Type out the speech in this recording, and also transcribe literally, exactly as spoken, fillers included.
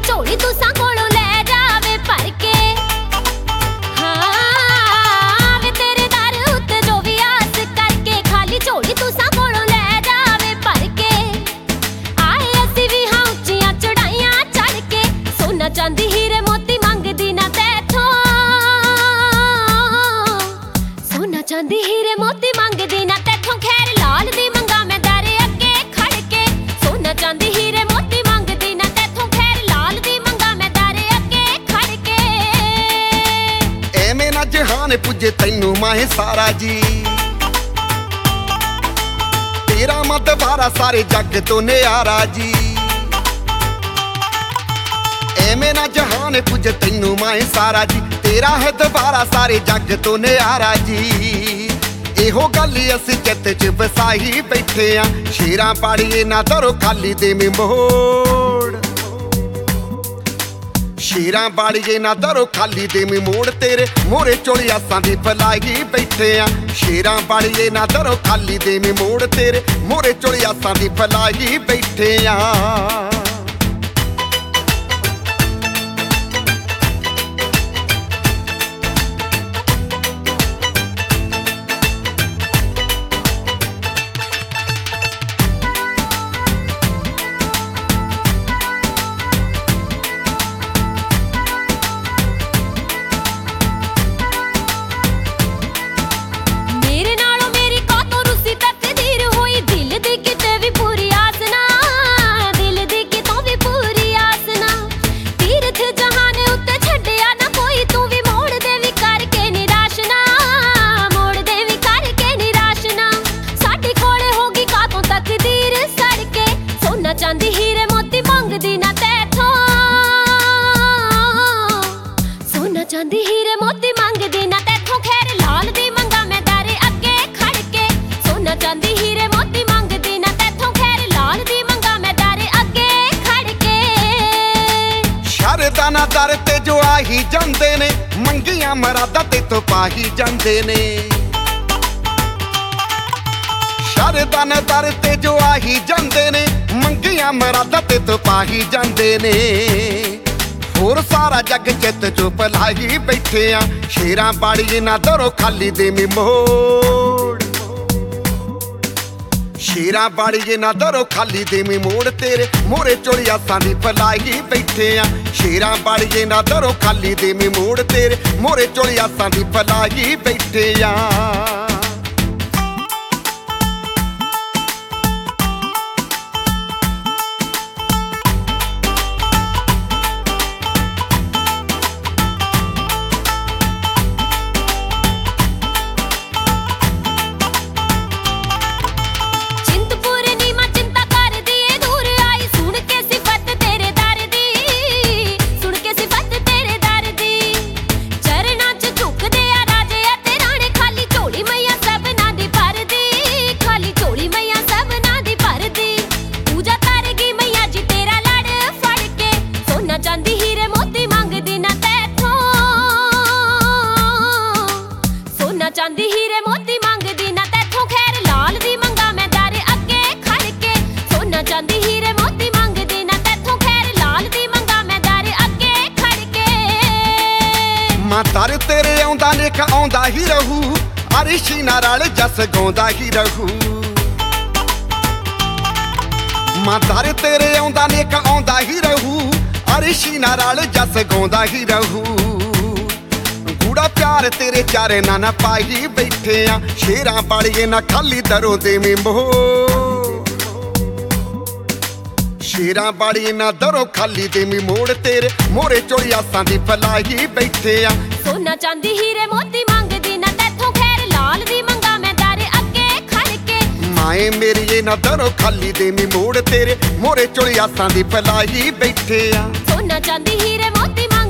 ਝੋਲੀ ਤੁਸਾਂ ਕੋਲੋਂ ਲੈ ਜਾਵੇ ਭਰ ਕੇ। ਹਾਂ ਵੇ ਤੇਰੇ ਦਰ ਉੱਤੇ ਜੋ ਵੀ ਆਸ ਕਰਕੇ ਖਾਲੀ ਝੋਲੀ ਤੁਸਾਂ ਕੋਲੋਂ ਲੈ ਜਾਵੇ ਭਰ ਕੇ। ਆਏ ਅਸੀਂ ਵੀ ਹਾਂ ਉੱਚੀਆਂ ਚੜਾਈਆਂ ਚੜ ਕੇ, ਸੋਨਾ ਚਾਂਦੀ ਹੀਰੇ ਮੋਤੀ ਮੰਗਦੀ ਨਾ ਤੈਥੋਂ। ਸੋਨਾ ਚਾਂਦੀ ਹੀਰੇ ਮੋਤੀ ਮੰਗਦੀ ਨਾ ਤੈਥੋਂ, ਖੈਰ ਲਾਲ ਦੀ ਮੰਗਾ ਮੈਂ ਦਰ ਅੱਗੇ ਖੜ ਕੇ। ਸੋਨਾ ਚਾਂਦੀ ਹੀਰੇ ਮੋਤੀ ਮੰਗਦੀ ਨਾ ਤੈਥੋਂ, ਖੈਰ ਲਾਲ ਦੀ ਮੰਗਾ ਮੈਂ ਦਰ ਅੱਗੇ ਖੜ ਕੇ। ਐਵੇਂ ਨਾ ਜਹਾਨ ਪੁੱਜੇ ਤੈਨੂੰ ਮਾਹੇ ਸਾਰਾ ਜੀ, ਤੇਰਾ ਮਦਵਾਰਾ ਸਾਰੇ ਜੱਗ ਤੋਂ ਨਿਆਰਾ ਜੀ। ਐਵੇਂ ਨਾ ਜਹਾਨ ਪੁੱਜੇ ਤੈਨੂੰ ਮਾਹੇ ਸਾਰਾ ਜੀ, ਤੇਰਾ ਹੈ ਦਵਾਰਾ ਸਾਰੇ ਜੱਗ ਤੋਂ ਨਿਆਰਾ ਜੀ। ਇਹੋ ਗੱਲ ਅਸੀਂ ਚਿੱਤ ਚ ਵਸਾਈ ਬੈਠੇ ਆ, ਸ਼ੇਰਾਂ ਪਾੜੀਏ ਨਾ ਦਰੋ ਖਾਲੀ ਦੇਵੇਂ ਮੋੜ। ਸ਼ੇਰਾਂ ਬਾੜੀਏ ਨਾ ਦਰੋ ਖਾਲੀ ਦੇਵੇਂ ਮੋੜ, ਤੇਰੇ ਮੋਰੇ ਚੋਲੀ ਆਸਾਂ ਦੀ ਫਲਾਈ ਬੈਠੇ ਆ। ਸ਼ੇਰਾਂ ਬਾੜੀਏ ਨਾ ਦਰੋ ਖਾਲੀ ਦੇਵੇਂ ਮੋੜ, ਤੇਰੇ ਮੋਰੇ ਚੋਲੀ ਆਸਾਂ ਦੀ ਫਲਾਈ ਬੈਠੇ ਆ। ਚਾਂਦੀ ਹੀਰੇ ਮੋਤੀ ਮੰਗਦੀ ਨਾ ਤੈਥੋਂ। ਸੋਨਾ ਚਾਂਦੀ ਹੀਰੇ ਮੋਤੀ ਮੰਗਦੀ ਨਾ ਤੈਥੋਂ, ਖੈਰ ਲਾਲ ਦੀ ਮੰਗਾ ਮੈਂ ਦਰ ਅੱਗੇ ਖੜ ਕੇ। ਸੋਨਾ ਚਾਂਦੀ ਹੀਰੇ ਮੋਤੀ ਮੰਗਦੀ ਨਾ ਤੈਥੋਂ, ਖੈਰ ਲਾਲ ਦੀ ਮੰਗਾ ਮੈਂ ਦਰ ਅੱਗੇ ਖੜ ਕੇ। ਸ਼ਰਦਾ ਨਾ ਦਰ ਤੇ ਜੋ ਆਹੀ ਜਾਂਦੇ ਨੇ, ਮੰਗੀਆਂ ਮਰਾਦਾ ਤੇ ਤੋਂ ਪਾਹੀ ਜਾਂਦੇ ਨੇ। ਸ਼ਰਦਾ ਨਾ ਦਰ ਤੇ ਜੋ ਆਹੀ ਜਾਂਦੇ ਨੇ, ਮੰਗੀਆਂ ਮਰਾਦਾ ਤੇ ਤੋਂ ਪਾਹੀ ਜਾਂਦੇ ਨੇ। ਹੋਰ ਸਾਰਾ ਜੱਗ ਚਿੱਤ ਚੋਂ ਭਲਾਈ ਬੈਠੇ ਆ, ਸ਼ੇਰਾਂ ਬਾੜੀਏ ਨਾ ਦਰੋ ਖਾਲੀ ਦੇਵੇਂ ਮੋੜ। ਸ਼ੇਰਾਂ ਬਾੜੀਏ ਨਾ ਦਰੋ ਖਾਲੀ ਦੇਵੇਂ ਮੋੜ, ਤੇਰੇ ਮੋਰੇ ਚੋਲੀ ਆਸਾਂ ਦੀ ਫਲਾਈ ਬੈਠੇ ਆ। ਸ਼ੇਰਾਂ ਬਾੜੀਏ ਨਾ ਦਰੋ ਖਾਲੀ ਦੇਵੇਂ ਮੋੜ, ਤੇਰੇ ਮੋਰੇ ਚੋਲੀ ਆਸਾਂ ਦੀ ਫਲਾਈ ਬੈਠੇ ਆ। ਚਾਂਦੀ ਹੀਰੇ ਮੋਤੀ ਮੰਗਦੀ ਨਾ ਤੈਥੋਂ। ਸੋਨਾ ਚਾਂਦੀ ਹੀਰੇ ਮੋਤੀ ਮੰਗਦੀ ਨਾ ਤੈਥੋਂ, ਖੈਰ ਲਾਲ ਦੀ ਮੰਗਾ ਮੈਂ ਦਰ ਅੱਗੇ ਖੜ ਕੇ। ਸੋਨਾ ਚਾਂਦੀ ਹੀਰੇ ਮੋਤੀ ਮੰਗਦੀ ਨਾ ਤੈਥੋਂ, ਖੈਰ ਲਾਲ ਦੀ ਮੰਗਾ ਮੈਂ ਦਰ ਅੱਗੇ ਖੜ ਕੇ। ਮਾਂ ਦਰ ਤੇਰੇ ਆਉਂਦਾ ਲੇਖ ਆਉਂਦਾ ਹੀ ਰਹੂ, ਅਰਿਸ਼ੀ ਨਾਲ ਰਲ ਜਸ ਗਾਉਂਦਾ ਹੀ ਰਹੂ। ਮਾਂ ਦਰ ਤੇਰੇ ਆਉਂਦਾ ਲੇਖ ਆਉਂਦਾ ਹੀ ਰਹੂ, ਅਰਿਸ਼ੀ ਨਾਲ ਜਸ ਗਾਉਂਦਾ ਹੀ ਰਹੂ। ਗੂੜਾ ਪਿਆਰ ਤੇਰੇ ਚਾਰੇ ਨਾ ਨਾ ਪਾਈ ਬੈਠੇ ਆ, ਸ਼ੇਰਾਂ ਬਾੜੀਏ ਨਾ ਖਾਲੀ ਦਰੋਂ ਦੇਵੇਂ ਮੋੜ। ਸ਼ੇਰਾਂ ਬਾੜੀਏ ਨਾ ਦਰੋਂ ਖਾਲੀ ਦੇਵੇਂ ਮੋੜ, ਤੇਰੇ ਮੋਰੇ ਚੋਲੀ ਆਸਾਂ ਦੀ ਫਲਾਈ ਬੈਠੇ ਆ। ਸੋਨਾ ਚਾਂਦੀ ਹੀਰੇ ਮੋਤੀ ਮੰਗਦੀ ਨਾ ਤੈਥੋਂ, ਖੈਰ ਲਾਲ ਦੀ ਮੰਗਾ ਮੈਂ ਦਰ ਅੱਗੇ ਖੜ ਕੇ। ਮਾਏ ਮੇਰੀਏ ਨਾ ਦਰੋਂ ਖਾਲੀ ਦੇਵੇਂ ਮੋੜ, ਤੇਰੇ ਮੋਰੇ ਚੋਲੀ ਆਸਾਂ ਦੀ ਫਲਾਈ ਬੈਠੇ ਆ। ਸੋਨਾ ਚਾਂਦੀ ਹੀਰੇ ਮੋਤੀ